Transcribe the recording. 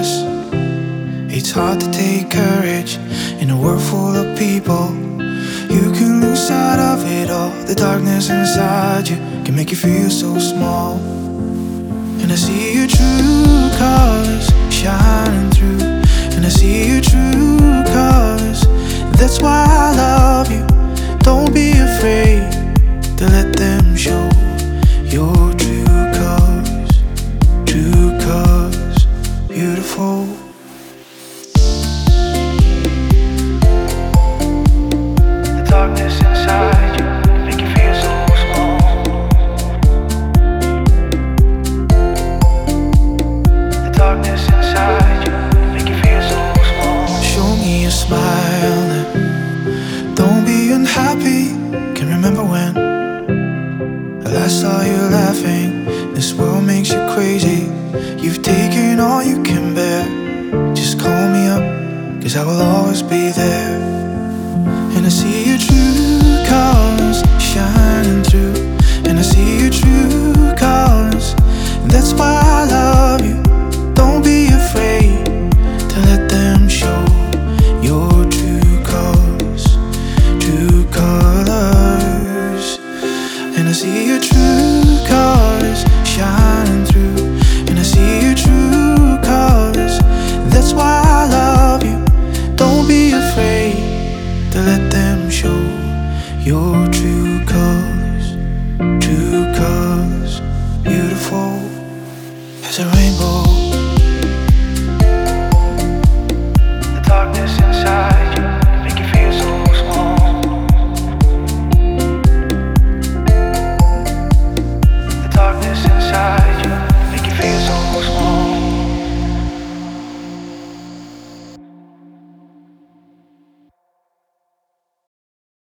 us. It's hard to take courage in a world full of people. You can lose sight of it all. The darkness inside you can make you feel so small. And I see your true colors shining through. And I see your true colors. That's why I love you. Don't be afraid to let them show your true colors. True colors, beautiful. The darkness inside you make you feel so small. The darkness inside you make you feel so small. Show me a smile and don't be unhappy. Can remember when I last saw you laughing. This world makes you crazy. You've taken all you can bear. Just call me up, 'cause I will always be there. And I see your true colors shining through. And I see your true colors. That's why I love